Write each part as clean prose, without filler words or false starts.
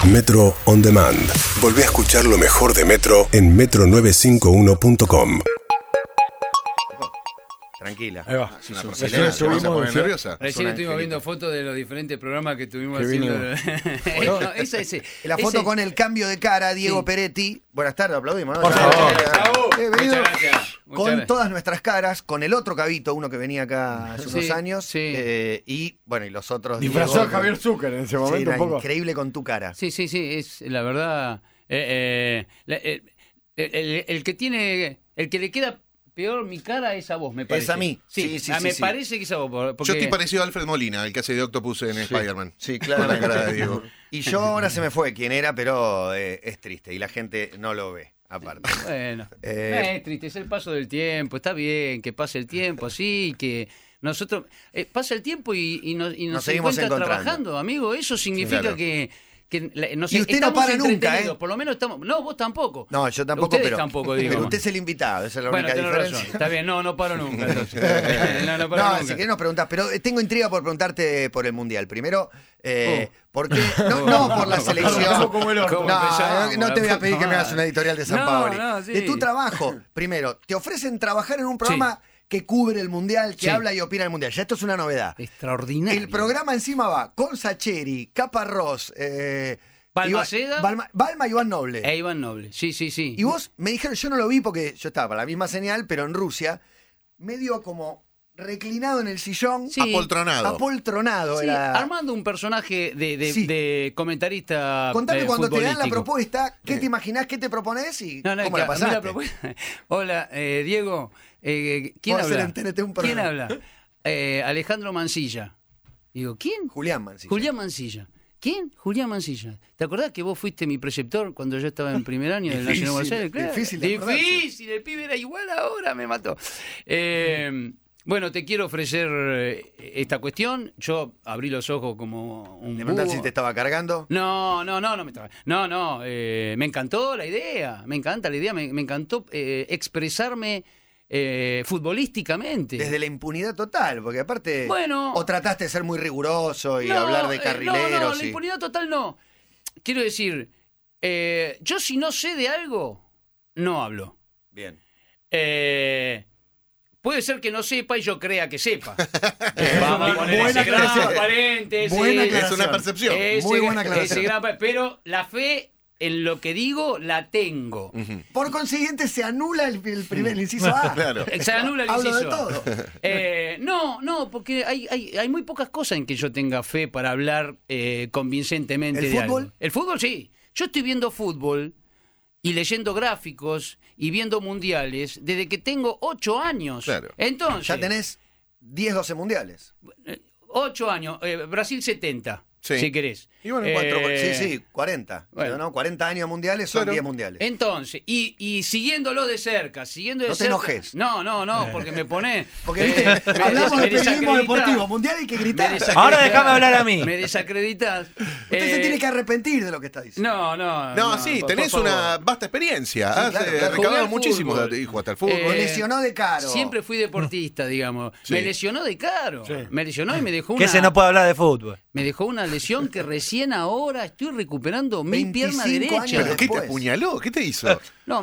Metro On Demand. Volvé a escuchar lo mejor de Metro en metro951.com. Tranquila. Ahí va. Es una Recién porcelana, se va a subimos, poner ¿sí? nerviosa. Recién estuvimos angelito. viendo fotos de los diferentes programas que estuvimos Que haciendo. vinimos. No, ese. La foto ese- con el cambio de cara, Diego Sí. Peretti. Buenas tardes, aplaudimos, ¿no? Por Ya, favor. ya, ya. Venido Muchas gracias. Muchas con gracias. todas nuestras caras, con el otro Cabito, uno que venía acá hace unos Sí, años. sí. Y bueno, y los otros. Disfrazó a Diego, Javier Zucker en ese sí, momento era un poco. increíble con tu cara. Sí, es la verdad. El que tiene. El que le queda peor mi cara es a vos, me parece. Es a mí. Sí, me sí. parece que es a vos. Porque... Yo estoy parecido a Alfred Molina, el que hace de Octopus en Spider-Man. Sí, Con la cara claramente. de Diego. Y yo ahora se me fue quién era, pero es triste y la gente no lo ve, aparte. Bueno, Eh, no es triste, es el paso del tiempo. Está bien que pase el tiempo así, que nosotros. Pasa el tiempo y nos seguimos encuentra encontrando. trabajando, amigo. Eso significa Claro. que no Y usted no estamos para nunca, entretenidos, ¿eh? Por lo menos estamos. No, vos tampoco. No, yo tampoco, Ustedes pero, tampoco, digo. pero usted es el invitado, esa es la Bueno, única tenés diferencia. razón. Está bien, no paro nunca. Entonces. No paro No, nunca. si querés nos preguntás, pero tengo intriga por preguntarte por el Mundial. Primero, ¿por qué? No por la selección. Como el orto. ¿Cómo No, empezamos? no te voy a pedir que me hagas una editorial de San No, Paoli. no, sí. De tu trabajo, primero, te ofrecen trabajar en un programa que cubre el Mundial, que Sí. habla y opina del Mundial. Ya esto es una novedad. Extraordinario. El programa encima va con Sacheri, Caparrós, Balmaceda. Balma y Iván Noble. E Iván Noble. Sí. Y vos me dijeron, yo no lo vi porque yo estaba para la misma señal, pero en Rusia, medio como reclinado en el sillón, Sí. apoltronado Sí, era. armando un personaje Sí. de comentarista. Contame cuando te dan la futbolístico. propuesta, ¿qué te imaginás, qué te propones y No, cómo la a mí pasaste? propuesta- Hola, Diego. ¿Quién Vamos a hacer habla? en TNT un ¿Quién programa. habla? Alejandro Mancilla. Digo, ¿quién? Julián Mancilla. Julián Mancilla. ¿Quién? Julián Mancilla. ¿Te acordás que vos fuiste mi preceptor cuando yo estaba en primer año del Nacional de Buenos Aires? Claro. Difícil de acordarse. Difícil, el pibe era igual ahora, me mató. Bueno, te quiero ofrecer esta cuestión. Yo abrí los ojos como un ¿Le preguntás búho. si te estaba cargando? No, me estaba. No, me encantó la idea. Me encanta la idea. Me encantó expresarme futbolísticamente. Desde la impunidad total, porque aparte. Bueno. O trataste de ser muy riguroso y No, hablar de no, carrileros. la y- impunidad total no. Quiero decir, yo si no sé de algo, no hablo. Bien. Puede ser que no sepa y yo crea que sepa. Vamos a poner buena ese gran aclaración. paréntesis. Buena Es aclaración. una percepción. Muy buena aclaración. Pero la fe en lo que digo la tengo. Por consiguiente, se anula el inciso A. Claro. Se anula el Hablo de inciso. todo. No, porque hay muy pocas cosas en que yo tenga fe para hablar convincentemente ¿El de fútbol? algo. El fútbol sí. Yo estoy viendo fútbol y leyendo gráficos y viendo mundiales desde que tengo 8 años. Claro. Entonces, Ya tenés 10, 12 mundiales. 8 años. Brasil 70, Sí. si querés. Y bueno, sí, 40. bueno. Pero no, 40 años mundiales son Claro. 10 mundiales. Entonces, y siguiéndolo de cerca, No te enojes. No, porque me pone... Porque ¿viste? Hablamos de periodismo desacreditás. deportivo. Mundial hay que gritar. Ahora déjame hablar a mí. Me desacreditas. Usted se tiene que arrepentir de lo que está diciendo. No, sí, tenés por favor. una vasta experiencia. Sí, Has claro, claro. recaudado Jugué al muchísimos fútbol. datos. Y jugaste al fútbol. Me lesionó de caro. Siempre fui deportista, digamos. Sí. Me lesionó de caro. Sí. Me lesionó y me dejó Que una... se no puede hablar de fútbol. Me dejó una lesión que recién ahora estoy recuperando mi 25 pierna años derecha. ¿Pero qué te después. apuñaló? ¿Qué te hizo? No,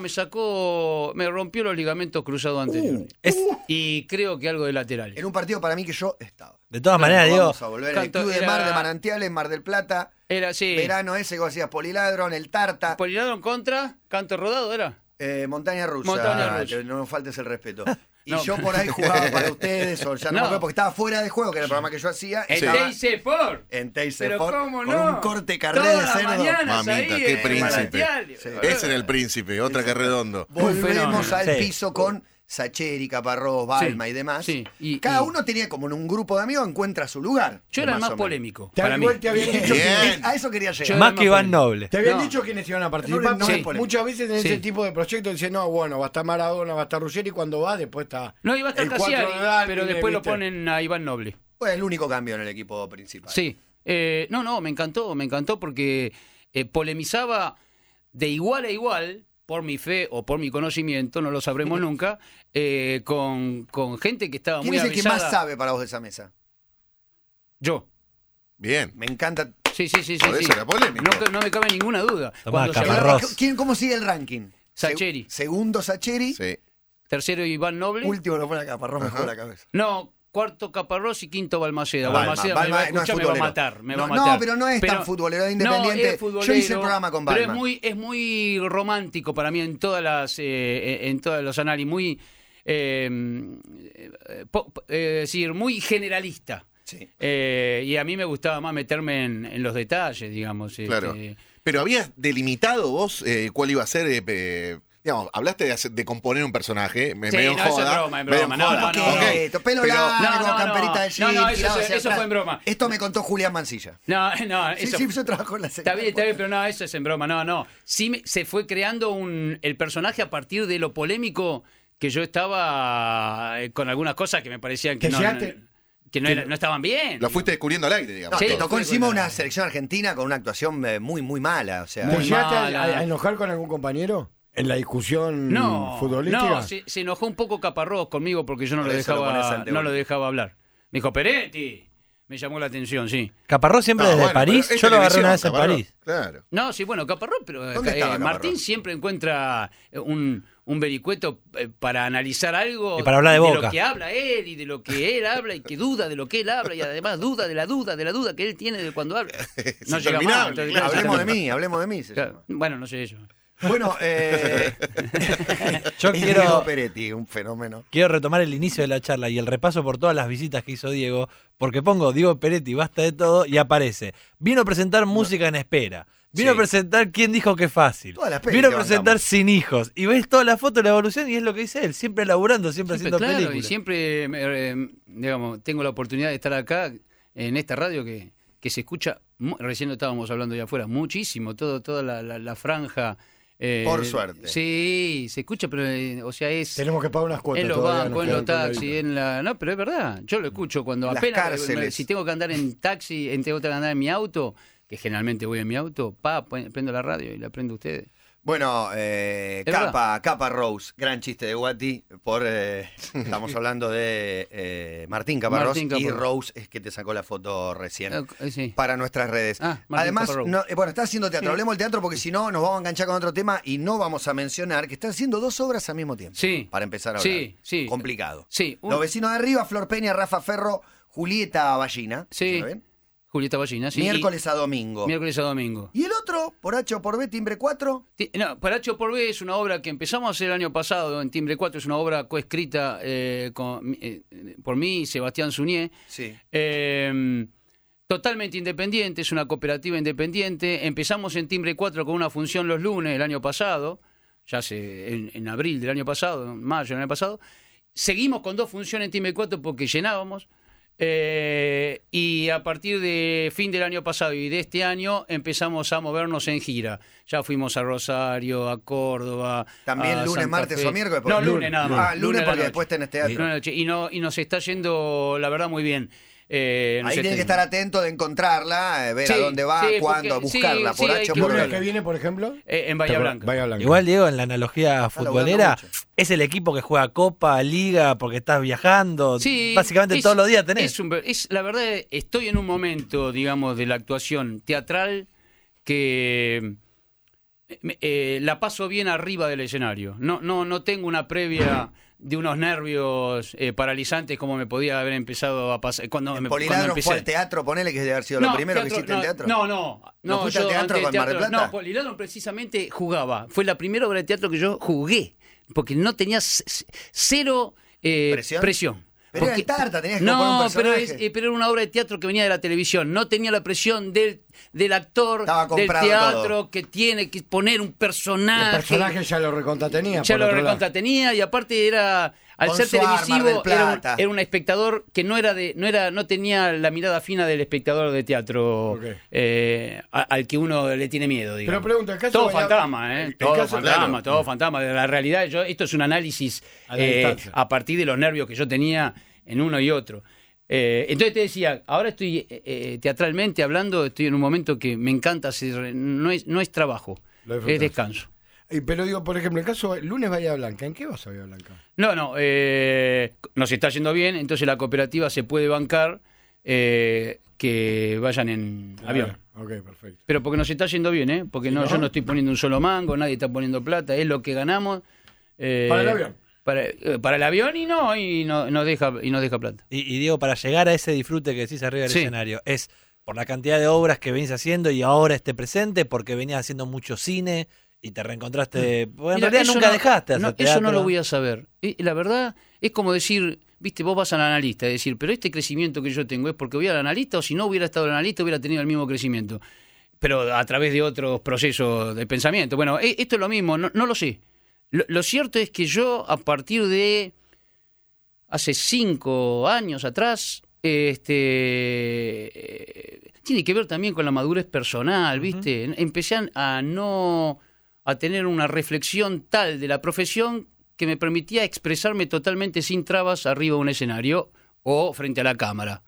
me rompió los ligamentos cruzados anteriores. Y creo que algo de laterales. En un partido para mí que yo estaba. De todas maneras, digo, Vamos a volver al Canto- Club de era- Mar de Manantiales, Mar del Plata. Era así. Verano ese que vos hacías Poliladron, el Tarta. Poliladron contra Canto Rodado, ¿era? Montaña Rusa. Montaña Rusa. No nos faltes el respeto. Y No. yo por ahí jugaba para ustedes, o ya no, No. me acuerdo, porque estaba fuera de juego, que era el programa que yo hacía. En Estaba Teis Sport. en Teis Pero Sport, cómo con no. un corte carré Todas de las cerdo. mañanas Mamita, ahí qué en príncipe. Manantiales. Sí. Ese era el príncipe, otra que redondo. Volvemos fenómeno. al Sí. piso con Sacheri, Caparrós, Balma y demás. Sí. Cada Y- uno tenía como en un grupo de amigos encuentra su lugar. Yo era el más más o menos. polémico. Te Para mí. igual te habían dicho Bien. A eso quería llegar. Yo- más era que Iván polémico. Noble. te habían No. dicho quiénes iban a participar. No, sí. Muchas veces en Sí. ese tipo de proyectos dicen, no, bueno, va a estar Maradona, va a estar Ruggeri, cuando va, después está. No, iba a estar el cuatro Cassiari, de Dalmi, pero después lo ¿viste? ponen a Iván Noble. Fue el único cambio en el equipo principal. Sí. No, me encantó porque polemizaba de igual a igual, por mi fe o por mi conocimiento, no lo sabremos nunca, con gente que estaba ¿Quién muy es el que avisada. más sabe para vos de esa mesa? Yo. Bien. Me encanta Sí, sí, sí. Por sí, eso sí. era polémico. No me cabe ninguna duda. Tomá, Cuando se Caparrós. hablaba- ¿Cómo sigue el ranking? Sacheri. Segundo Sacheri. Sí. tercero Iván Noble. Último lo pone a Caparrós, me jugó la cabeza. No, cuarto Caparrós y quinto Balmaceda. Balma Balmaceda no es me va a futbolero. matar, me va a No, matar. pero no es tan futbolero, es independiente. No, es futbolero, Yo hice el programa con pero Balma. es muy romántico para mí en todas las en todos los análisis, muy decir, muy generalista. Sí. Y a mí me gustaba más meterme en los detalles, digamos. Claro. Pero habías delimitado vos cuál iba a ser. Digamos, hablaste de componer un personaje. Sí, medio en no, eso es joda, broma, es medio en broma. No, joda. no, no. Quieto, pelo Pero- largo, No, camperita de jean, no, eso tirado hacia fue atrás. en broma. Esto me contó Julián Mancilla. No, Sí, eso sí, yo trabajo en la serie. Está bien, pero no, eso es en broma, no. Sí se fue creando el personaje a partir de lo polémico que yo estaba con algunas cosas que me parecían que ¿Que no, llegaste? no estaban bien. Lo fuiste descubriendo al aire, digamos. No, Sí, te tocó fue encima con la- una selección argentina con una actuación muy, muy mala. O sea, ¿Te Muy llegaste mala. a enojar con algún compañero en la discusión No, futbolística? no, se enojó un poco Caparrós conmigo porque yo no Por lo eso lo pones dejaba, al no lo debate. dejaba hablar. Me dijo, Peretti, me llamó la atención, sí. Caparrós siempre No, desde bueno, París. pero es Yo lo agarré una vez televisión, en Caparrós. París. Claro. No, sí, bueno, Caparrós, pero ¿Dónde estaba Martín Caparrós? siempre encuentra un vericueto para analizar algo Y para hablar de Boca. lo que habla él y de lo que él habla y que duda de lo que él habla y además duda de la duda que él tiene de cuando habla. No llega más. interminable, Entonces, claro. hablemos de mí. Se llama. Claro, bueno, no sé yo. Bueno, Yo Diego quiero, Peretti, un fenómeno. quiero retomar el inicio de la charla y el repaso por todas las visitas que hizo Diego, porque pongo Diego Peretti, basta de todo, y aparece. Vino a presentar música en espera. Vino Sí. a presentar ¿Quién dijo que fácil? Todas las pelis Vino a que presentar bancamos. Sin hijos. Y ves toda la foto de la evolución y es lo que dice él, siempre laburando, siempre Siempre, haciendo claro, películas. y siempre, digamos, tengo la oportunidad de estar acá en esta radio que se escucha, recién lo estábamos hablando allá afuera, muchísimo, toda la franja. Por suerte. Sí, se escucha, pero, o sea, es... Tenemos que pagar unas cuotas. En los todavía, bancos, nos en los quedan taxis, colgaditos. en la... No, pero es verdad, yo lo escucho cuando Las apenas... cárceles. Si tengo que andar en taxi, tengo que andar en mi auto, que generalmente voy en mi auto, prendo la radio y la prendo a ustedes. Bueno, verdad. Capa Rose, gran chiste de Guati. Estamos hablando de Martín Caparrós Martín y Caparrós. Rose es que te sacó la foto recién. Sí. Para nuestras redes. Ah, Martín Además, Caparrós. bueno, está haciendo teatro. Hablemos del teatro porque si no nos vamos a enganchar con otro tema y no vamos a mencionar que está haciendo 2 obras al mismo tiempo. Sí. Para empezar a hablar. Sí, sí. Complicado. Sí. Los vecinos de arriba, Flor Peña, Rafa Ferro, Julieta Ballina. Sí. ¿Lo ven? Julieta Ballina, sí. Miércoles a domingo. Miércoles a domingo. Y el otro, por H o por B, Timbre 4. No, para H por B es una obra que empezamos a hacer el año pasado en Timbre 4, es una obra coescrita por mí y Sebastián Suñé. Sí. Totalmente independiente, es una cooperativa independiente. Empezamos en Timbre 4 con una función los lunes el año pasado, ya en abril del año pasado, en mayo del año pasado. Seguimos con 2 funciones en Timbre 4 porque llenábamos. Y a partir de fin del año pasado y de este año empezamos a movernos en gira. Ya fuimos a Rosario, a Córdoba. También a lunes, Santa martes Fe. o miércoles. No, porque- lunes nada más. Ah, lunes a la porque noche. después tenés teatro. Lunes a la noche. Y nos está yendo, la verdad, muy bien. Ahí tienen que estar atentos de encontrarla, ver a dónde va, sí, cuándo, porque- buscarla, sí, por sí, H o hay por ¿Lunes B. que viene, por ejemplo? En Bahía Blanca. Bahía Blanca. Igual, Diego, en la analogía futbolera, mucho. es el equipo que juega Copa, Liga, porque estás viajando. Sí, Básicamente todos los días tenés. La verdad, estoy en un momento, digamos, de la actuación teatral que la paso bien arriba del escenario. No tengo una previa de unos nervios paralizantes como me podía haber empezado a pasar cuando Poliladro empecé. fue al teatro, ponele que debe haber sido lo primero que hiciste en teatro. No, fuiste al yo teatro antes con Mar del Plata? No, Poliladro precisamente jugaba. Fue la primera obra de teatro que yo jugué, porque no tenía cero presión. Pero era Porque- el Tarta, tenías que componer un No, pero, personaje. pero era una obra de teatro que venía de la televisión. No tenía la presión del actor, Estaba del comprado teatro, todo. que tiene que poner un El personaje. personaje ya lo recontratenía. Ya por lo otro lado. recontratenía y aparte era al Con ser su arma, Mar televisivo del Plata. era un espectador que no tenía la mirada fina del espectador de teatro Ok. al que uno le tiene miedo, digamos. Pero pregunto, el caso todo de Bahía- fantasma, el todo caso- fantasma, claro. todo fantasma de la realidad. Esto es un análisis A la distancia. a partir de los nervios que yo tenía en uno y otro. Entonces te decía, ahora estoy teatralmente hablando, estoy en un momento que me encanta hacer, no es trabajo, Lo disfrutás. es descanso. Pero digo, por ejemplo, el caso de lunes Bahía Blanca, ¿en qué vas a Bahía Blanca? No, nos está yendo bien, entonces la cooperativa se puede bancar que vayan en avión. Ok, perfecto. Pero porque nos está yendo bien, ¿eh? Porque no, yo no estoy poniendo un solo mango, nadie está poniendo plata, es lo que ganamos. Para el avión. Para el avión y nos deja plata. Y Diego, para llegar a ese disfrute que decís arriba del Sí. escenario, ¿es por la cantidad de obras que venís haciendo y ahora este presente, porque venías haciendo mucho cine y te reencontraste? Porque en Mira, realidad eso nunca no- dejaste hacer no, teatro. Eso no lo voy a saber. La verdad es como decir, viste, vos vas al analista y decir, pero este crecimiento que yo tengo es porque voy al analista, o si no hubiera estado el analista hubiera tenido el mismo crecimiento, pero a través de otros procesos de pensamiento. Bueno, esto es lo mismo, no lo sé. Lo cierto es que yo, a partir de hace 5 años atrás, tiene que ver también con la madurez personal, ¿viste? Empecé a tener una reflexión tal de la profesión que me permitía expresarme totalmente sin trabas arriba de un escenario o frente a la cámara.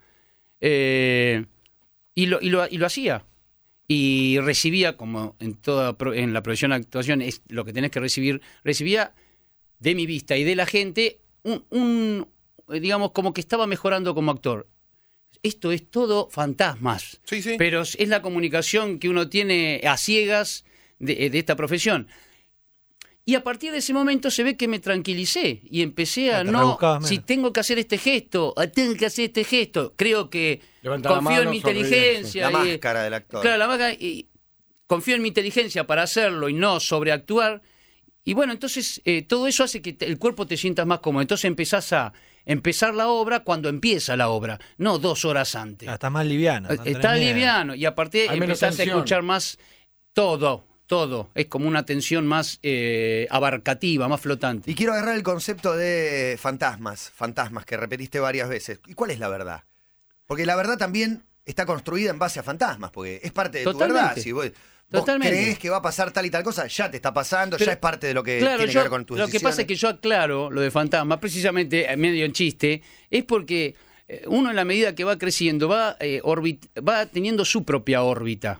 Y lo hacía. Y recibía, como en la profesión de actuación es lo que tenés que recibir, recibía de mi vista y de la gente digamos, como que estaba mejorando como actor. Esto es todo fantasmas, Sí, sí. pero es la comunicación que uno tiene a ciegas de esta profesión. Y a partir de ese momento se ve que me tranquilicé y empecé a Te no, rebuscabas menos. si tengo que hacer este gesto, tengo que hacer este gesto. Creo que Levanta la confío en mano, mi sonríe, inteligencia. La y- máscara del actor. Claro, la máscara, y confío en mi inteligencia para hacerlo y no sobreactuar. Y bueno, entonces todo eso hace que el cuerpo te sientas más cómodo. Entonces empezás a empezar la obra cuando empieza la obra, no 2 horas antes. Estás más liviano. no tenés Está miedo. liviano y aparte Hay menos empezás a tensión. escuchar más todo. Es como una tensión más abarcativa, más flotante. Y quiero agarrar el concepto de fantasmas que repetiste varias veces. ¿Y cuál es la verdad? Porque la verdad también está construida en base a fantasmas, porque es parte de Totalmente. tu verdad. Si vos Totalmente. crees que va a pasar tal y tal cosa, ya te está pasando, Pero, ya es parte de lo que claro, tiene que ver con tus lo que pasa es que yo aclaro lo de fantasma, precisamente medio en chiste, es porque uno en la medida que va creciendo va teniendo su propia órbita.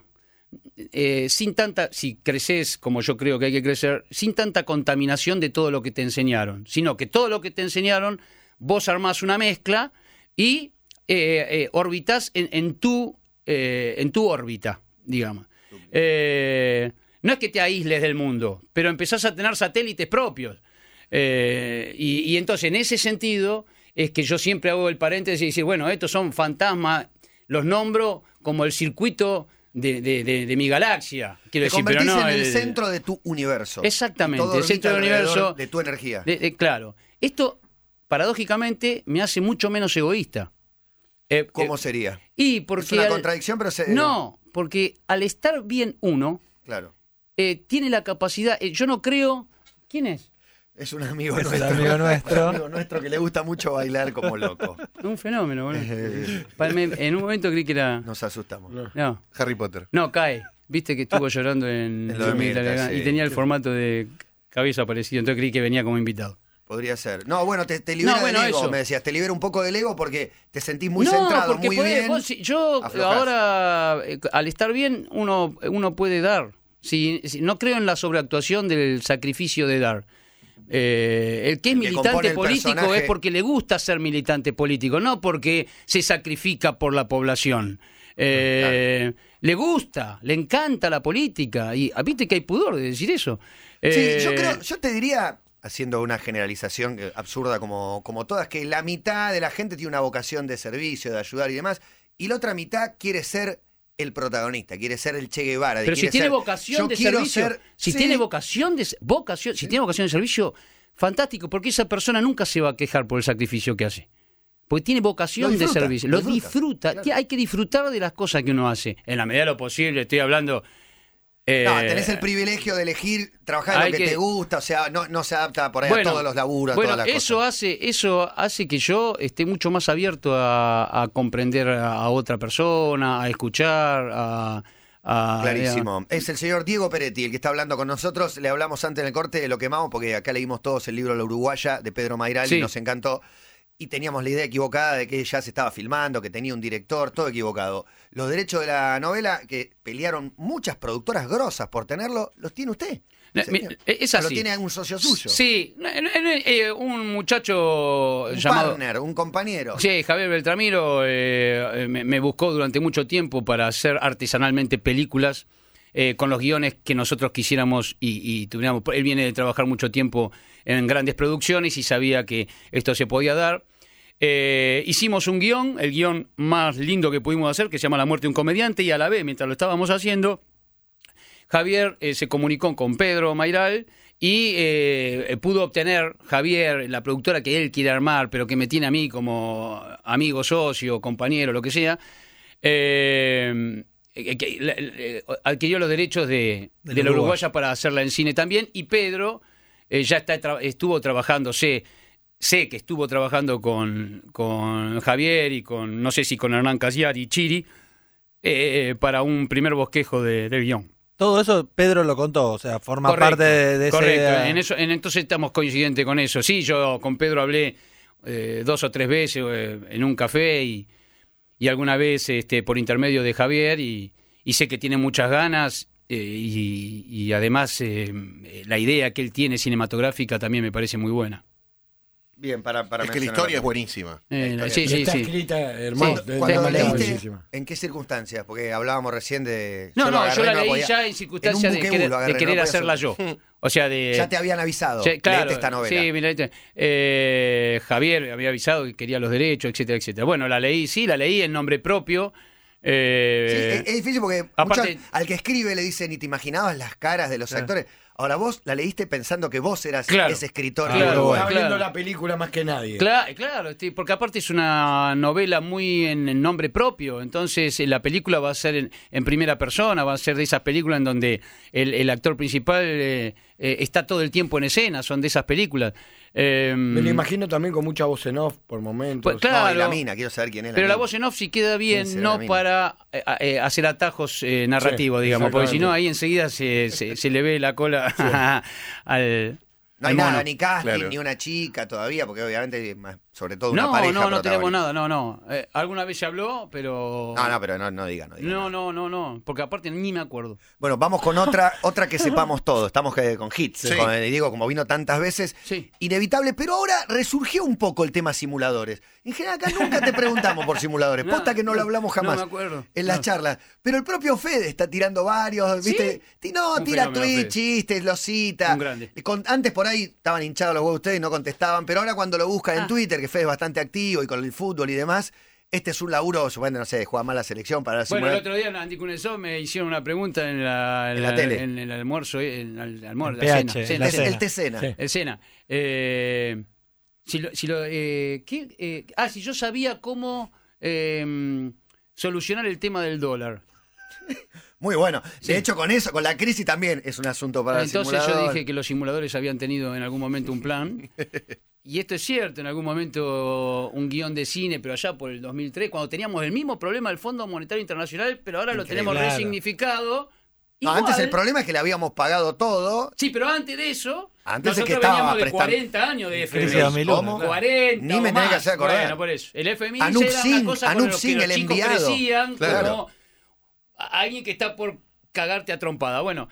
Sin tanta, si creces como yo creo que hay que crecer, sin tanta contaminación de todo lo que te enseñaron, sino que todo lo que te enseñaron, vos armás una mezcla y orbitas en tu órbita, digamos. No es que te aísles del mundo, pero empezás a tener satélites propios. Y entonces, en ese sentido, es que yo siempre hago el paréntesis y decir, bueno, estos son fantasmas, los nombro como el circuito de mi galaxia. Quiero te decir, pero convertís no en el centro de tu universo. Exactamente, Y todo el centro del orbita alrededor universo. de tu energía. Claro. Esto, paradójicamente, me hace mucho menos egoísta. ¿Cómo sería? Y porque Es una contradicción, pero No, porque al estar bien uno, Claro. tiene la capacidad. Yo no creo. ¿Quién es? Es un amigo Es un nuestro. amigo nuestro. Un amigo nuestro que le gusta mucho bailar como loco. Un fenómeno, boludo. En un momento creí que era. Nos asustamos. No, Harry Potter. no, cae. Viste que estuvo llorando en En lo de Mirta, Mirta, sí. y tenía el formato de cabeza parecido, entonces creí que venía como invitado. Podría ser. No, bueno, te libera No, bueno, del ego, eso. me decías. Te libera un poco del ego porque te sentís muy no, centrado, porque muy podés- bien. vos, yo aflojás. ahora, al estar bien, uno puede dar. Si no creo en la sobreactuación del sacrificio de dar. El que es El que compone militante el político personaje. es porque le gusta ser militante político, no porque se sacrifica por la población. Le gusta, le encanta la política. Y viste que hay pudor de decir eso. Sí, yo te diría, haciendo una generalización absurda como todas, que la mitad de la gente tiene una vocación de servicio, de ayudar y demás, y la otra mitad quiere ser el protagonista, quiere ser el Che Guevara. Pero si quiere tiene ser, vocación yo de quiero servicio, ser- si Sí. tiene vocación, si tiene vocación de servicio, fantástico, porque esa persona nunca se va a quejar por el sacrificio que hace. Porque tiene vocación Lo de disfruta, servicio, lo lo disfruta. claro. Hay que disfrutar de las cosas que uno hace. En la medida de lo posible, estoy hablando. No, tenés el privilegio de elegir trabajar en hay lo que que- te gusta, o sea, no se adapta por ahí a todos los laburos, bueno, todas las cosas. eso hace que yo esté mucho más abierto a comprender a otra persona, a escuchar, Clarísimo. Es el señor Diego Peretti el que está hablando con nosotros. Le hablamos antes en el corte, lo quemamos porque acá leímos todos el libro La Uruguaya de Pedro Mayral Sí. y nos encantó. y teníamos la idea equivocada de que ya se estaba filmando, que tenía un director, todo equivocado. Los derechos de la novela, que pelearon muchas productoras grosas por tenerlo, los tiene usted. Señor. Es ¿O así. lo tiene un socio suyo? Sí, un muchacho Un llamado... partner, un compañero. Sí, Javier Beltramiro me buscó durante mucho tiempo para hacer artesanalmente películas con los guiones que nosotros quisiéramos y tuviéramos. Él viene de trabajar mucho tiempo en grandes producciones y sabía que esto se podía dar. Hicimos un guión, el guión más lindo que pudimos hacer, que se llama La muerte de un comediante, y a la vez, mientras lo estábamos haciendo, Javier se comunicó con Pedro Mayral y pudo obtener, Javier, la productora que él quiere armar, pero que me tiene a mí como amigo, socio, compañero, lo que sea, adquirió los derechos de la uruguaya para hacerla en cine también, y Pedro ya estuvo trabajando, sé que estuvo trabajando con Javier y con, no sé si con Hernán Casiar y Chiri, para un primer bosquejo del guión. Todo eso Pedro lo contó, o sea, forma Correcto, parte de esa correcto. idea. Entonces estamos coincidentes con eso. Sí, yo con Pedro hablé 2 o 3 veces en un café y alguna vez por intermedio de Javier y sé que tiene muchas ganas y además la idea que él tiene cinematográfica también me parece muy buena. Bien, para Es que la mencionarlo. historia es buenísima. Sí, sí, Está sí. escrita hermosa. Sí. de Cuando manera leíste, buenísima. ¿en qué circunstancias? Porque hablábamos recién de... No, lo agarré yo y la no leí podía- ya en circunstancias en un de buquebús lo agarré, querer no podía hacerla hacer- yo. O sea, de... Ya te habían avisado. Sí, claro, Leete esta novela. sí, mira, Javier había avisado que quería los derechos, etcétera, etcétera. Bueno, la leí en nombre propio. Sí, es difícil porque aparte- al que escribe le dicen, ni te imaginabas las caras de los actores. Ahora vos la leíste pensando que vos eras Claro. ese escritor. Claro, uruguayo. Estaba viendo claro. la película más que nadie. Claro, porque aparte es una novela muy en nombre propio, entonces la película va a ser en primera persona, va a ser de esas películas en donde el actor principal está todo el tiempo en escena, son de esas películas. Me lo imagino también con mucha voz en off por momentos. Pues, claro. No, y la mina, quiero saber quién es Pero la mina. voz en off sí queda bien, ¿Quién será la no mina? para hacer atajos narrativos, Sí, digamos, porque si no exactamente. ahí enseguida se le ve la cola al... No hay al mono. nada, ni casting, Claro. ni una chica todavía, porque obviamente, sobre todo una No, pareja no tenemos protagonista. nada, no. Alguna vez se habló, pero... No, pero no diga. No, porque aparte ni me acuerdo. Bueno, vamos con otra que sepamos todo. Estamos con hits. Sí. Digo, como vino tantas veces, Sí. inevitable. Pero ahora resurgió un poco el tema simuladores. En general, acá nunca te preguntamos por simuladores. No, Posta que no lo hablamos jamás. no me acuerdo. En las No. charlas. Pero el propio Fede está tirando varios, ¿viste? No, Un tira fenómeno, tweets, Fede. chistes, los cita. Un grande. Antes por ahí estaban hinchados los huevos ustedes y no contestaban. Pero ahora cuando lo buscan en Twitter, que Fede es bastante activo y con el fútbol y demás, este es un laburo, supongo, no sé, juega mal la selección para Bueno, el simular. otro día en Andy Cunesó me hicieron una pregunta en la tele. En el almuerzo, en el almuerzo, En la PH, cena. en la cena. El Tecena. Sí. El cena. Si yo sabía cómo solucionar el tema del dólar. Muy bueno. Sí. De hecho, con eso, con la crisis también es un asunto para el Entonces yo simulador. dije que los simuladores habían tenido en algún momento un plan. Y esto es cierto, en algún momento un guión de cine, pero allá por el 2003, cuando teníamos el mismo problema del Fondo Monetario Internacional, pero ahora lo tenemos Claro. resignificado. No, Igual- antes el problema es que le habíamos pagado todo. Sí, pero antes de eso, Antes es nosotros que estaba veníamos de prestando- 40 años de Crisis FMI. 2001, ¿Cómo? claro. 40 Ni me o tenés que más. hacer acordar. Bueno, por eso. El FMI Anup era Singh, una cosa con Anup lo que Singh, los el chicos enviado. crecían Claro. como alguien que está por cagarte a trompada. Bueno,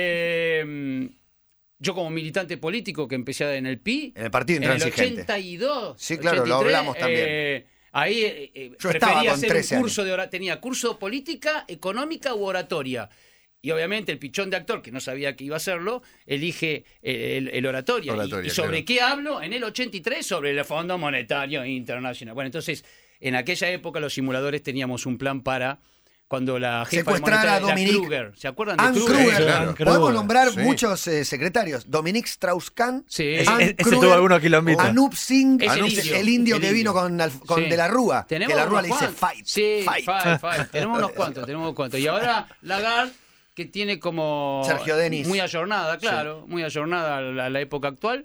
yo como militante político que empecé en el PI, En el Partido en el Intransigente. 82, Sí, claro, lo 83, hablamos también. Ahí Yo prefería estaba con hacer 13 un curso tenía curso de política, económica u oratoria. Y obviamente el pichón de actor, que no sabía que iba a hacerlo, elige el oratoria. Oratoria, ¿Y sobre claro. qué hablo? En el 83 sobre el Fondo Monetario Internacional. Bueno, entonces, en aquella época los simuladores teníamos un plan para cuando la jefa Secuestrar a monetaria, la Dominique Kruger, ¿se acuerdan de Ann Kruger? Kruger. claro. Podemos nombrar Sí. muchos secretarios. Dominique Strauss-Kahn. Sí. Ann Ese Kruger, tuvo algunos kilómetros. Anup Singh, Es el indio el que vino indio. con Sí. De la Rúa. Tenemos Que la Rúa le unos dice cuantos. fight. Sí, fight. fight. Tenemos unos cuantos. Y ahora Lagarde, que tiene como... Sergio Denis. Muy ayornada, claro. Muy ayornada a la época actual.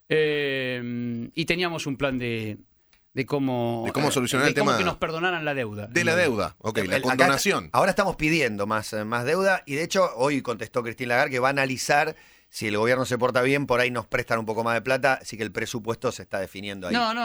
Y teníamos un plan de cómo... De cómo solucionar el de cómo tema que nos perdonaran la deuda. de la deuda. Ok, la Acá- condonación. ahora estamos pidiendo más deuda y de hecho hoy contestó Christine Lagarde que va a analizar si el gobierno se porta bien, por ahí nos prestan un poco más de plata, así que el presupuesto se está definiendo ahí. No,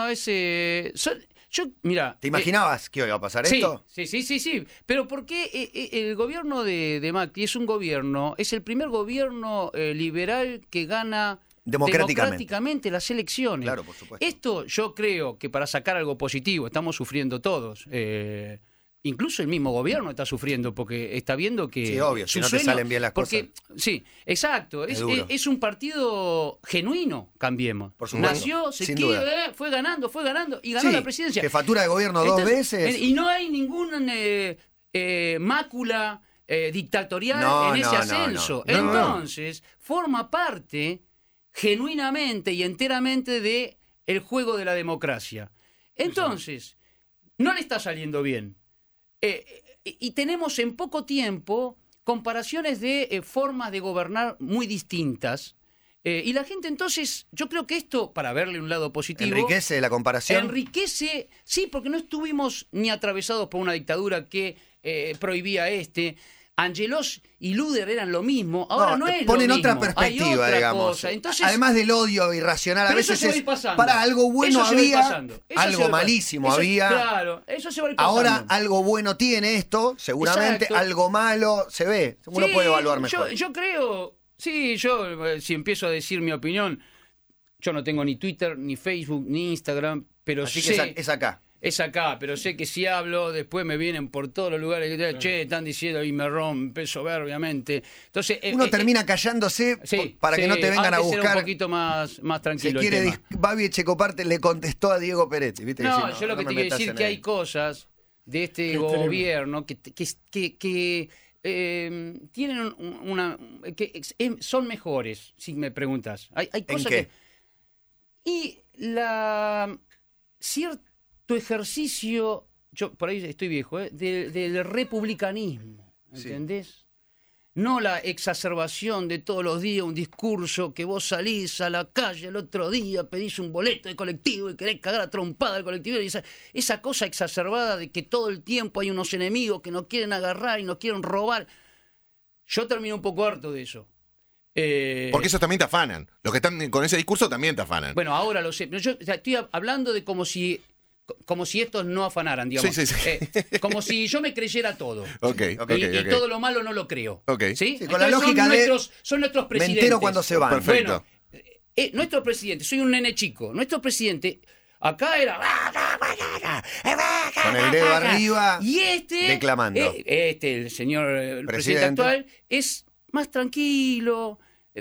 mira. ¿Te imaginabas que iba a pasar esto? Sí. Pero ¿por qué el gobierno de Macri es el primer gobierno liberal que gana democráticamente las elecciones? Claro, por supuesto. Esto yo creo que para sacar algo positivo, estamos sufriendo todos. Incluso el mismo gobierno está sufriendo porque está viendo que... Sí, obvio, si no te salen bien las cosas. Sí, exacto. Es un partido genuino, Cambiemos. Por supuesto. Nació, fue ganando y ganó Sí, la presidencia. jefatura de gobierno dos veces. Y no hay ninguna mácula dictatorial en ese ascenso. No. Entonces, forma parte genuinamente y enteramente de el juego de la democracia. Entonces, no le está saliendo bien. Y tenemos en poco tiempo comparaciones de formas de gobernar muy distintas. Y la gente entonces, yo creo que esto, para verle un lado positivo... ¿Enriquece la comparación? Enriquece, sí, porque no estuvimos ni atravesados por una dictadura que prohibía Angelos y Luder eran lo mismo, ahora no es lo mismo. Ponen otra perspectiva, hay otra digamos. cosa. Entonces, además del odio irracional, a pero veces eso se va a ir pasando. para algo bueno Eso se va a ir había, pasando. Eso algo se va a ir malísimo pasando. había. Claro, eso se va a ir pasando. Ahora algo bueno tiene esto, seguramente, Exacto. algo malo se ve. Uno Sí, puede evaluar mejor. Yo creo, si empiezo a decir mi opinión, yo no tengo ni Twitter, ni Facebook, ni Instagram, pero Así sé... que es acá. Es acá, pero sé que si hablo, después me vienen por todos los lugares que che, están diciendo y me rompe soberbiamente. Entonces, uno termina callándose para que no te vengan a antes era buscar. un poquito más tranquilo. Se quiere el tema. Babi Echecoparte le contestó a Diego Peretti, ¿viste? No, Dice, yo lo que te quiero decir es que hay cosas de este gobierno que tienen son mejores, si me preguntas. Hay cosas ¿En qué? Y cierto ejercicio, yo por ahí estoy viejo, del republicanismo, ¿entendés? Sí. No la exacerbación de todos los días un discurso que vos salís a la calle el otro día, pedís un boleto de colectivo y querés cagar a trompada al colectivo. Y esa cosa exacerbada de que todo el tiempo hay unos enemigos que nos quieren agarrar y nos quieren robar. Yo termino un poco harto de eso. Porque esos también te afanan. Los que están con ese discurso también te afanan. Bueno, ahora lo sé. Pero yo estoy hablando de como si estos no afanaran, digamos. Sí. Como si yo me creyera todo. Y todo lo malo no lo creo. ¿Sí? Con la lógica son nuestros presidentes. Me entero cuando se van. Perfecto. Bueno, nuestro presidente, soy un nene chico, nuestro presidente acá era... Con el dedo arriba, y declamando. El señor presidente actual es más tranquilo.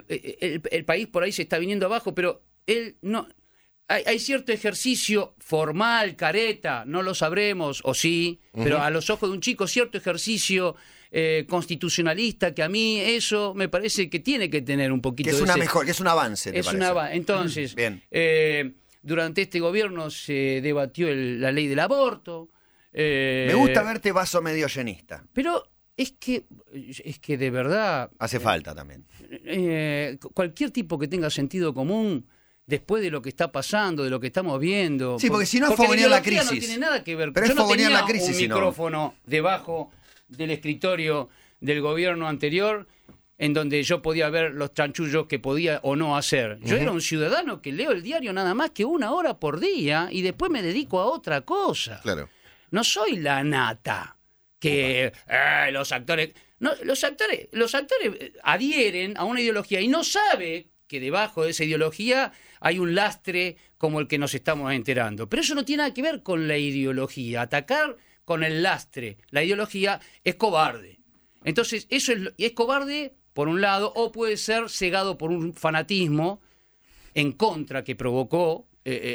El país por ahí se está viniendo abajo, pero él no... Hay cierto ejercicio formal, careta, no lo sabremos, o sí, pero a los ojos de un chico, cierto ejercicio constitucionalista, que a mí eso me parece que tiene que tener un poquito que es de... que es un avance, ¿te parece? Entonces, bien. Durante este gobierno se debatió la ley del aborto. Me gusta verte vaso medio llenista. Pero es que de verdad... Hace falta también. Cualquier tipo que tenga sentido común... Después de lo que está pasando, de lo que estamos viendo. Sí, porque si no es fogonear la crisis. No tiene nada que ver. Pero yo es no fogonear tenía la crisis, un micrófono debajo del escritorio del gobierno anterior en donde yo podía ver los chanchullos que podía o no hacer. Yo era un ciudadano que leo el diario nada más que 1 hora por día y después me dedico a otra cosa. Claro. No soy la nata que los actores... No, los actores adhieren a una ideología y no sabe que debajo de esa ideología hay un lastre como el que nos estamos enterando. Pero eso no tiene nada que ver con la ideología. Atacar con el lastre la ideología es cobarde. Entonces, eso es cobarde, por un lado, o puede ser cegado por un fanatismo en contra que provocó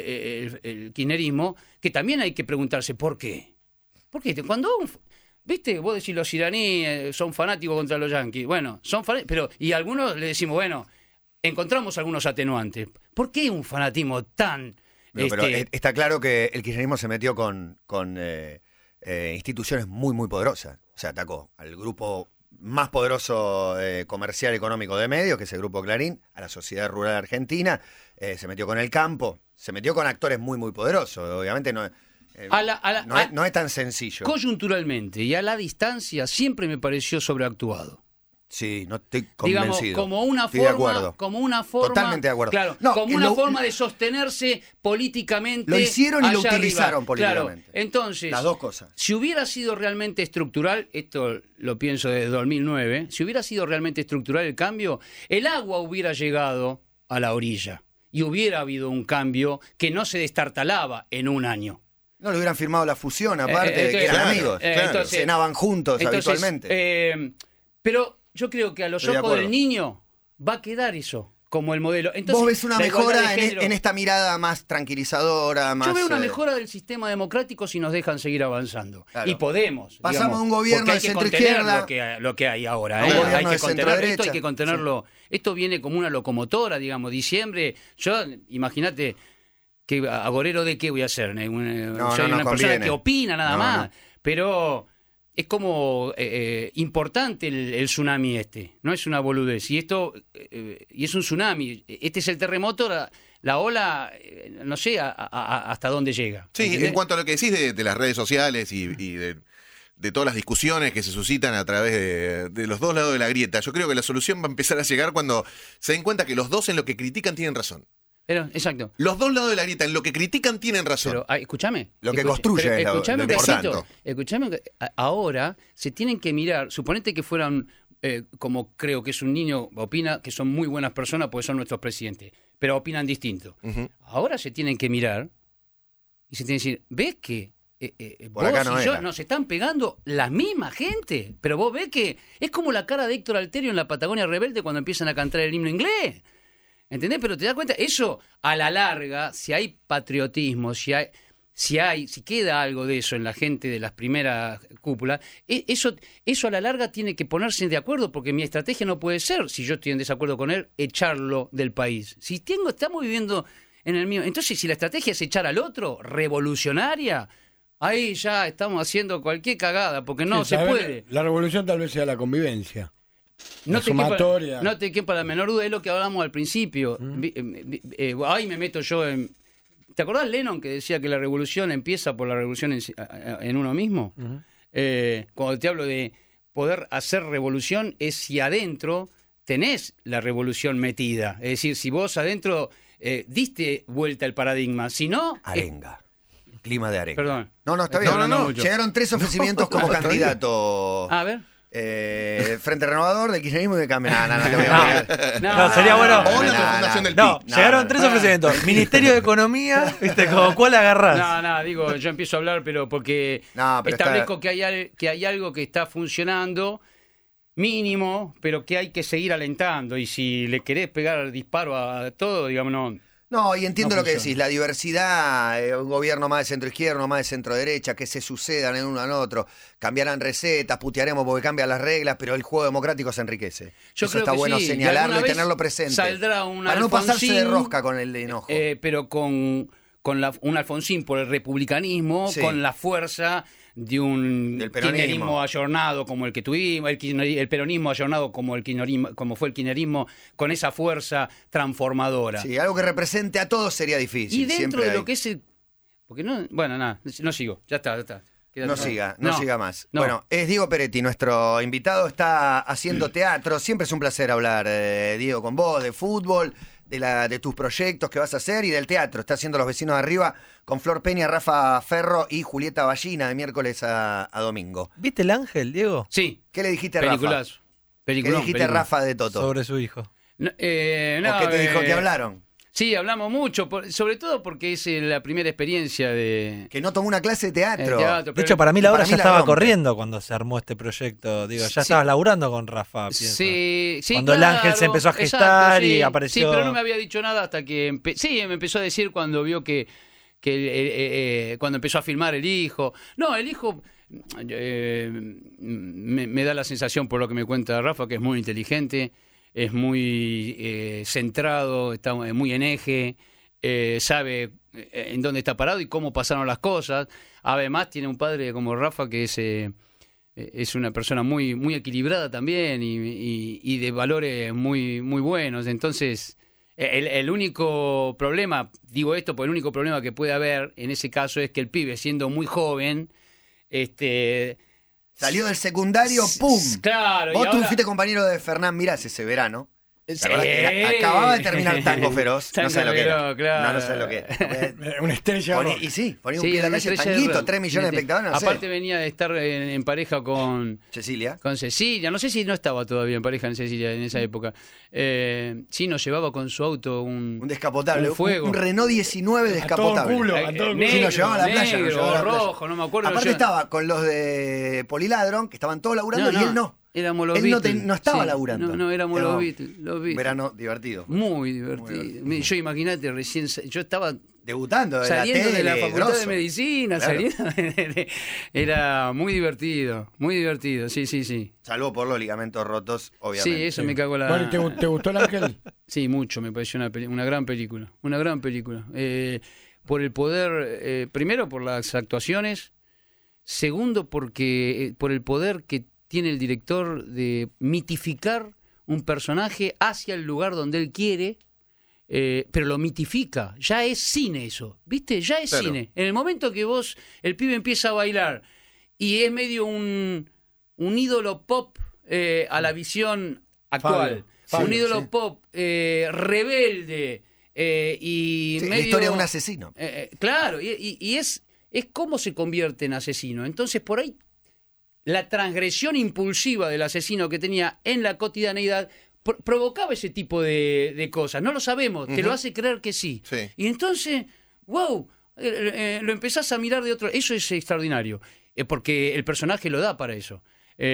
el kirchnerismo, que también hay que preguntarse ¿por qué? ¿Por qué? Cuando ¿viste? Vos decís los iraníes son fanáticos contra los yanquis. Bueno, son fanáticos, pero y algunos le decimos, bueno, encontramos algunos atenuantes. ¿Por qué un fanatismo tan... Pero está claro que el kirchnerismo se metió con instituciones muy, muy poderosas. O sea, atacó al grupo más poderoso comercial económico de medios, que es el Grupo Clarín, a la Sociedad Rural Argentina, se metió con el campo, se metió con actores muy, muy poderosos. Obviamente no es tan sencillo. Coyunturalmente y a la distancia siempre me pareció sobreactuado. Sí, no estoy Digamos, convencido. como una Estoy de forma, acuerdo. como una forma, Totalmente de acuerdo. claro, No, como que una lo- forma de sostenerse políticamente. Lo hicieron y lo allá utilizaron arriba. políticamente. Claro, entonces, Las dos cosas. si hubiera sido realmente estructural, esto lo pienso desde 2009, si hubiera sido realmente estructural el cambio, el agua hubiera llegado a la orilla y hubiera habido un cambio que no se destartalaba en un año. No le hubieran firmado la fusión, aparte de que eran claro, amigos. entonces- Cenaban juntos Entonces, habitualmente. Pero yo creo que a los Estoy de ojos acuerdo. del niño va a quedar eso como el modelo. Entonces, Vos ves una la igualdad mejora de género- en esta mirada más tranquilizadora, más... Yo veo una mejora del sistema democrático si nos dejan seguir avanzando. Claro. Y podemos. Pasamos digamos, de un gobierno porque hay de que centro-izquierda contener lo que hay ahora. a un gobierno Hay de que contenerlo. centro-derecha. Esto hay que contenerlo. Esto viene como una locomotora, digamos, diciembre. Yo, imagínate, que agorero de qué voy a ser. Soy no una nos persona conviene. que opina nada No, más. no. Pero es como importante el tsunami este. No es una boludez. Y esto y es un tsunami. Este es el terremoto. La ola, no sé hasta dónde llega. Sí, ¿entendés? en cuanto a lo que decís de las redes sociales y de todas las discusiones que se suscitan a través de los dos lados de la grieta, yo creo que la solución va a empezar a llegar cuando se den cuenta que los dos en lo que critican tienen razón. Pero, exacto. Los dos lados de la grieta en lo que critican tienen razón. Pero escúchame. Lo que Escucha- construye pero es lo escuchame un importante. cachito. Escuchame ahora se tienen que mirar. Suponete que fueran, como creo que es un niño, opina que son muy buenas personas porque son nuestros presidentes, pero opinan distinto. Ujú. Ahora se tienen que mirar y se tienen que decir, ¿ves que Por vos acá no y yo era. nos están pegando la misma gente? Pero vos ves que es como la cara de Héctor Alterio en la Patagonia Rebelde cuando empiezan a cantar el himno inglés. ¿Entendés? Pero te das cuenta, eso a la larga, si hay patriotismo, si queda algo de eso en la gente de las primeras cúpulas, eso a la larga tiene que ponerse de acuerdo, porque mi estrategia no puede ser, si yo estoy en desacuerdo con él, echarlo del país. Si estamos viviendo en el mío, entonces si la estrategia es echar al otro, revolucionaria, ahí ya estamos haciendo cualquier cagada, porque no Sí, se tal vez puede. La revolución tal vez sea la convivencia. La te quepa, sumatoria. no te quepa la menor duda, es lo que hablamos al principio. Ahí me meto yo en... ¿Te acordás Lennon que decía que la revolución empieza por la revolución en uno mismo? Cuando te hablo de poder hacer revolución es si adentro tenés la revolución metida. Es decir, si vos adentro diste vuelta el paradigma. Si no... Arenga. Clima de arenga. Perdón. No, está Estoy bien. hablando mucho. Llegaron 3 ofrecimientos como candidato. A ver. Frente Renovador, del kirchnerismo y de cambio. No, te voy a poner. No, sería bueno. O la no, Fundación del No, PIB. llegaron tres ofrecimientos. Ministerio de Economía, ¿viste? Como cuál agarrás. No, digo, yo empiezo a hablar, pero porque No, pero establezco que hay algo que está funcionando, mínimo, pero que hay que seguir alentando. Y si le querés pegar disparo a todo, digamos, no. No, y entiendo No lo que funciona. decís, la diversidad, un gobierno más de centro izquierda, uno más de centro derecha, que se sucedan en uno en otro, cambiarán recetas, putearemos porque cambian las reglas, pero el juego democrático se enriquece. Yo Eso creo está que bueno sí, y señalarlo alguna y vez tenerlo presente. saldrá un para no pasarse de Alfonsín, rosca con el de enojo. Pero con un Alfonsín por el republicanismo, Sí. con la fuerza de un Del peronismo. kirchnerismo ayornado como el que tuvimos, el peronismo ayornado como el kirchnerismo, como fue el kirchnerismo, con esa fuerza transformadora. Sí, algo que represente a todos sería difícil. Y dentro siempre de lo hay. que es el... Porque no... Bueno, nada, no sigo. Ya está. Quédate. No siga más. No. Bueno, es Diego Peretti, nuestro invitado, está haciendo teatro. Siempre es un placer hablar, Diego, con vos, de fútbol, de tus proyectos que vas a hacer y del teatro. Está haciendo Los Vecinos de Arriba con Flor Peña, Rafa Ferro y Julieta Ballina de miércoles a domingo. ¿Viste El Ángel, Diego? Sí, ¿Qué le dijiste a Rafa? peliculazo. ¿Qué le dijiste a Rafa de Toto? Sobre su hijo. No, ¿O qué te dijo que hablaron? Sí, hablamos mucho, sobre todo porque es la primera experiencia de Que no tomó una clase de teatro. teatro. De hecho, para mí la Para hora mí ya la estaba rompe. corriendo cuando se armó este proyecto. Digo, ya Sí. estabas laburando con Rafa, pienso. Sí, Cuando el ángel se empezó a gestar y apareció- Sí, pero no me había dicho nada hasta que... Sí, me empezó a decir cuando vio que cuando empezó a filmar el hijo. No, el hijo... me da la sensación, por lo que me cuenta Rafa, que es muy inteligente, es muy centrado, está muy en eje, sabe en dónde está parado y cómo pasaron las cosas. Además, tiene un padre como Rafa que es una persona muy, muy equilibrada también y de valores muy, muy buenos. Entonces, el único problema, digo esto, porque el único problema que puede haber en ese caso es que el pibe, siendo muy joven, Salió del secundario, ¡pum! Claro, Vos y tú ahora- fuiste compañero de Fernán Mirás ese verano. ¿Te Sí. acordás que acababa de terminar Tango Feroz? No Tango sé lo que era. Feroz, claro. No sé lo que era. Una estrella. Y sí, ponía un Sí, pie en la una calle, estrella de Tanguito, rock. 3 millones de espectadores, no sé. Aparte venía de estar en pareja con Cecilia. Cecilia, no sé si no estaba todavía en pareja en Cecilia en esa época. Sí, nos llevaba con su auto Un descapotable, un fuego. un Renault 19 descapotable. culo. A todo el Sí, nos llevaba a la playa, nos negro, llevaba a la playa. rojo, no me acuerdo. Aparte estaba con los de Poliladron, que estaban todos laburando, y él no. Éramos los Él no, Beatles. no estaba Sí, laburando. No, éramos Era los Beatles. Los Beatles. Verano divertido. Muy divertido. Yo imagínate, yo estaba Debutando de saliendo la de la tele, facultad grosso. de medicina, Claro. era muy divertido, sí. Salvo por los ligamentos rotos, obviamente. Sí, eso me cagó la... Bueno, ¿te gustó el ángel? Sí, mucho, me pareció una gran película, por el poder, primero por las actuaciones, segundo porque por el poder que tiene el director de mitificar un personaje hacia el lugar donde él quiere, pero lo mitifica, ya es cine eso, ¿viste? Ya es Claro. cine. En el momento que el pibe empieza a bailar y es medio un ídolo pop a la visión actual, Fabio, un ídolo sí. pop rebelde y Sí, medio... la historia de un asesino. Claro, y es cómo se convierte en asesino. Entonces, por ahí, la transgresión impulsiva del asesino que tenía en la cotidianeidad provocaba ese tipo de cosas. No lo sabemos, te lo hace creer que sí. Sí. Y entonces, wow, lo empezás a mirar de otro... Eso es extraordinario, porque el personaje lo da para eso.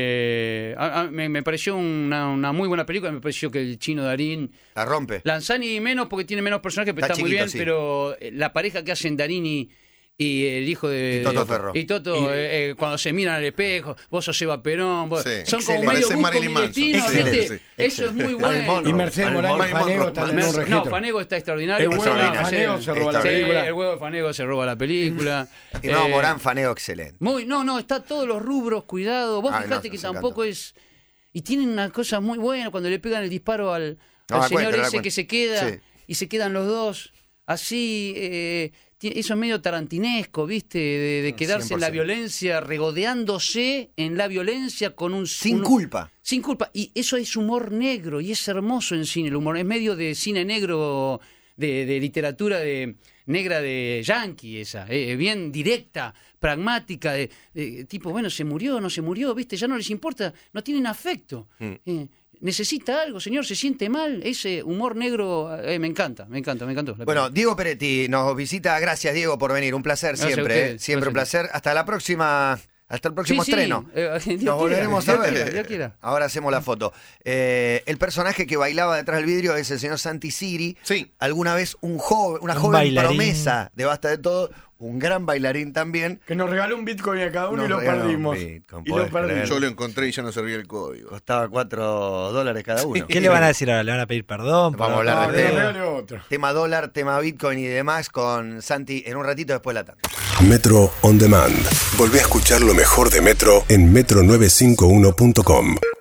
Me pareció una muy buena película, me pareció que el Chino Darín... La rompe. Lanzani menos porque tiene menos personajes, pero Está está muy chiquito, bien, sí. pero la pareja que hacen Darín y el hijo de... Y Toto Ferro. Y Toto, cuando se miran al espejo, vos sos Eva Perón, Sí. son como Excelente. medio Parece Gusto Marilyn mi Manson. destino, Excelente, ¿viste? sí. Eso es muy bueno. Y Mercedes Morán y Marilyn Fanego Monroe. están en un registro. No, Fanego está extraordinario. El huevo Bueno, de Fanego se roba la sí, película. el huevo de Fanego se roba la película. Y no, Morán Faneo, excelente. No, está todos los rubros, cuidado. Vos Ay, fijate no, que nos tampoco encanta. es... Y tienen una cosa muy buena cuando le pegan el disparo al No, da señor cuenta, da ese cuenta. que se queda Sí. y se quedan los dos así. Eso es medio tarantinesco, ¿viste? De quedarse en la 100%. violencia, regodeándose en la violencia con un... Sin culpa. Sin culpa. Y eso es humor negro y es hermoso en cine. El humor es medio de cine negro, de literatura negra de yankee esa. Bien directa, pragmática, de tipo, bueno, se murió, no se murió, ¿viste? Ya no les importa, no tienen afecto. Necesita algo, señor, se siente mal. Ese humor negro me encantó. Bueno, Diego Peretti nos visita. Gracias, Diego, por venir. Un placer Gracias a siempre. ustedes. Siempre un Gracias. placer. Hasta la próxima. Hasta el próximo estreno. Nos volveremos a ver. Dios quiera. Ahora hacemos la foto. El personaje que bailaba detrás del vidrio es el señor Santi Siri. Sí. Alguna vez una joven bailarín. promesa de Basta de Todo, un gran bailarín también. Que nos regaló un Bitcoin a cada uno y Nos lo regaló un perdimos. Bitcoin, Y lo podés perdimos. creer. Yo lo encontré y ya no servía el código. Costaba $4 cada uno. ¿Qué le van a decir ahora? ¿Le van a pedir perdón? Vamos a hablar Ah, del que nos tema. regale otro. Tema dólar, tema Bitcoin y demás con Santi en un ratito después de la tarde. Metro On Demand. Volvé a escuchar lo mejor de Metro en metro951.com.